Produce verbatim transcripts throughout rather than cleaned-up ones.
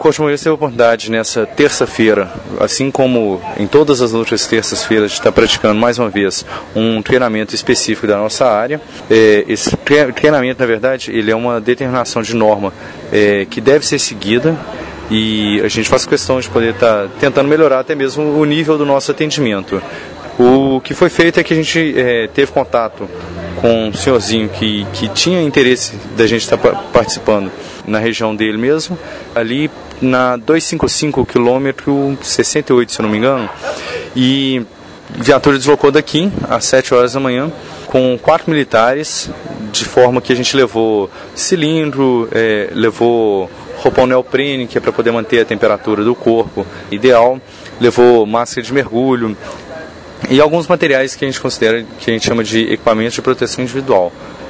Corpo de Bombeiros teve a oportunidade nessa terça-feira, assim como em todas as outras terças-feiras, de estar praticando mais uma vez um treinamento específico da nossa área. É, esse treinamento, na verdade, ele é uma determinação de norma é, que deve ser seguida, e a gente faz questão de poder estar tentando melhorar até mesmo o nível do nosso atendimento. O que foi feito é que a gente é, teve contato com um senhorzinho que, que tinha interesse da gente estar participando na região dele mesmo, ali na duzentos e cinquenta e cinco, quilômetro sessenta e oito, se eu não me engano, e a viatura deslocou daqui às sete horas da manhã com quatro militares, de forma que a gente levou cilindro, é, levou roupão neoprene, que é para poder manter a temperatura do corpo ideal, levou máscara de mergulho e alguns materiais que a gente considera, que a gente chama de equipamentos de proteção individual.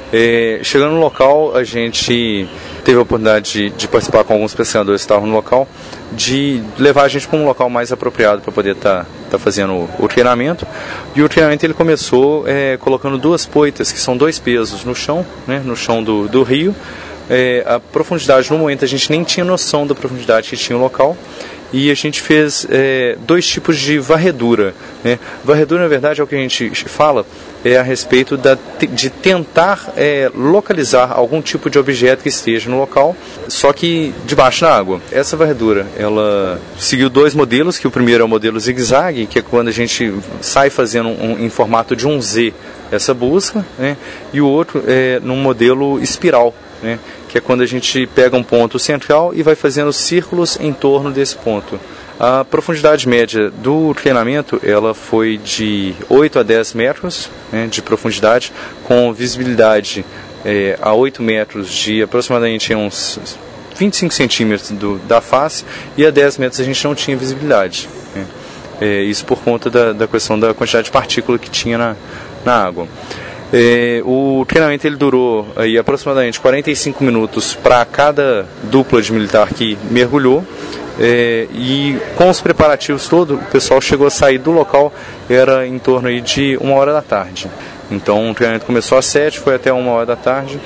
É, chegando no local, a gente teve a oportunidade de, de participar com alguns pesquisadores que estavam no local, de levar a gente para um local mais apropriado para poder estar tá, tá fazendo o, o treinamento. E o treinamento ele começou é, colocando duas poitas, que são dois pesos no chão, né, no chão do, do rio. É, a profundidade, no momento, a gente nem tinha noção da profundidade que tinha o local. E a gente fez é, dois tipos de varredura, né? Varredura, na verdade, é o que a gente fala é a respeito da, de tentar é, localizar algum tipo de objeto que esteja no local, só que debaixo da água. Essa varredura, ela seguiu dois modelos, que o primeiro é o modelo zigue-zague, que é quando a gente sai fazendo um, em formato de um Z essa busca, né? E o outro é num modelo espiral, né? Que é quando a gente pega um ponto central e vai fazendo círculos em torno desse ponto. A profundidade média do treinamento ela foi de oito a dez metros, né, de profundidade, com visibilidade é, a oito metros de aproximadamente uns vinte e cinco centímetros do, da face, e a dez metros a gente não tinha visibilidade, né. É, isso por conta da, da questão da quantidade de partícula que tinha na, na água. É, o treinamento ele durou aí, aproximadamente quarenta e cinco minutos para cada dupla de militar que mergulhou, é, e com os preparativos todos, o pessoal chegou a sair do local, era em torno aí de uma hora da tarde. Então o treinamento começou às sete, foi até uma hora da tarde,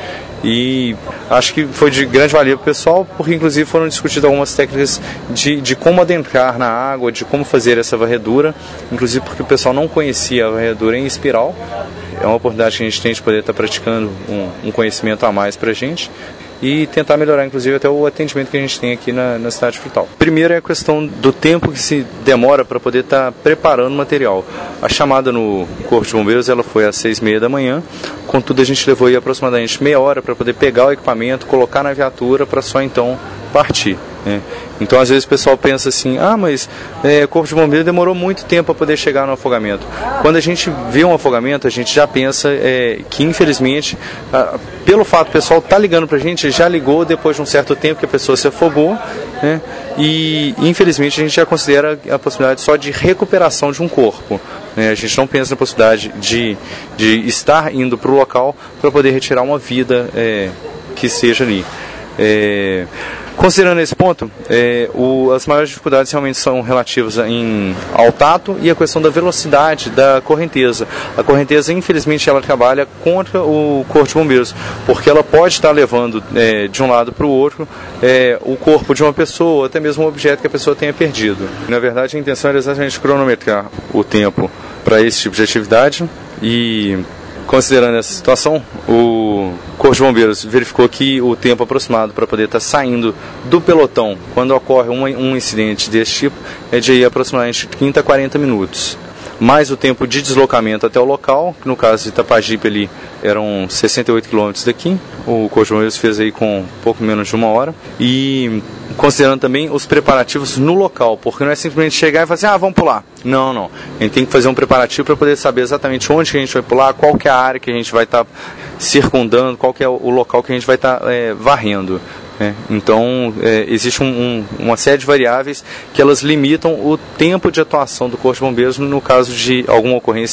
e acho que foi de grande valia para o pessoal, porque inclusive foram discutidas algumas técnicas de, de como adentrar na água, de como fazer essa varredura, inclusive porque o pessoal não conhecia a varredura em espiral. É uma oportunidade que a gente tem de poder estar praticando um, um conhecimento a mais para a gente e tentar melhorar, inclusive, até o atendimento que a gente tem aqui na, na cidade de Frutal. Primeiro é a questão do tempo que se demora para poder estar preparando o material. A chamada no Corpo de Bombeiros ela foi às seis e meia da manhã, contudo a gente levou aí aproximadamente meia hora para poder pegar o equipamento, colocar na viatura para só então partir, né? Então às vezes o pessoal pensa assim, ah, mas é, o Corpo de Bombeiros demorou muito tempo para poder chegar no afogamento. Quando a gente vê um afogamento, a gente já pensa é, que infelizmente, ah, pelo fato do pessoal estar tá ligando para a gente, já ligou depois de um certo tempo que a pessoa se afogou, né? E infelizmente a gente já considera a possibilidade só de recuperação de um corpo, né? A gente não pensa na possibilidade de, de estar indo para o local para poder retirar uma vida é, que seja ali. É, considerando esse ponto, é, o, as maiores dificuldades realmente são relativas em, ao tato e a questão da velocidade da correnteza. A correnteza, infelizmente, ela trabalha contra o Corpo de Bombeiros, porque ela pode estar levando é, de um lado para o outro é, o corpo de uma pessoa, ou até mesmo um objeto que a pessoa tenha perdido. Na verdade, a intenção era exatamente cronometrar o tempo para esse tipo de atividade e, considerando essa situação, o Corpo de Bombeiros verificou que o tempo aproximado para poder estar saindo do pelotão quando ocorre um, um incidente desse tipo é de aproximadamente trinta a quarenta minutos. Mais o tempo de deslocamento até o local, que no caso de Itapajipe ali eram sessenta e oito quilômetros daqui, o Corpo de Bombeiros fez aí com pouco menos de uma hora, e considerando também os preparativos no local, porque não é simplesmente chegar e falar assim, ah, vamos pular. Não, não. A gente tem que fazer um preparativo para poder saber exatamente onde que a gente vai pular, qual que é a área que a gente vai estar circundando, qual que é o local que a gente vai estar é, varrendo. É, então, é, existe um, um, uma série de variáveis que elas limitam o tempo de atuação do Corpo de Bombeiros no caso de alguma ocorrência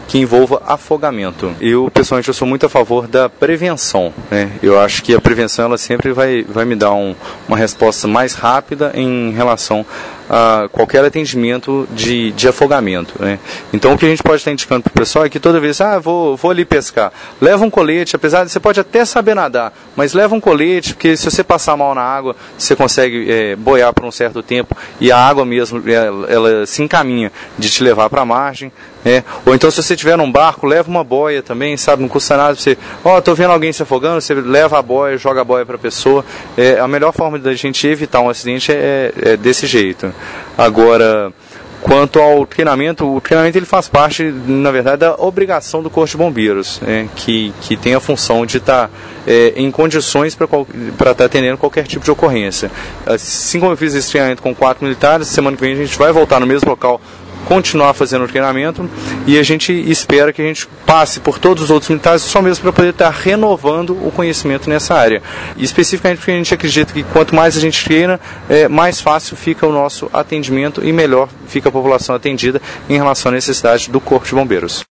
que envolva afogamento. Eu, pessoalmente, eu sou muito a favor da prevenção, né? Eu acho que a prevenção ela sempre vai, vai me dar um, uma resposta mais rápida em relação a qualquer atendimento de, de afogamento, né? Então, o que a gente pode estar indicando para o pessoal é que toda vez, ah, vou, vou ali pescar, leva um colete, apesar de você pode até saber nadar, mas leva um colete, porque se você passar mal na água, você consegue é, boiar por um certo tempo e a água mesmo, ela, ela se encaminha de te levar para a margem, né? Ou então, se você estiver num barco, leva uma boia também, sabe, não custa nada você, ó, oh, tô vendo alguém se afogando, você leva a boia, joga a boia para a pessoa. É, a melhor forma da gente evitar um acidente é, é desse jeito. Agora, quanto ao treinamento, o treinamento ele faz parte, na verdade, da obrigação do Corpo de Bombeiros, né, que, que tem a função de estar é, em condições para estar tá atendendo qualquer tipo de ocorrência. Assim como eu fiz esse treinamento com quatro militares, semana que vem a gente vai voltar no mesmo local, continuar fazendo o treinamento, e a gente espera que a gente passe por todos os outros militares só mesmo para poder estar renovando o conhecimento nessa área. E especificamente porque a gente acredita que quanto mais a gente treina, é, mais fácil fica o nosso atendimento e melhor fica a população atendida em relação à necessidade do Corpo de Bombeiros.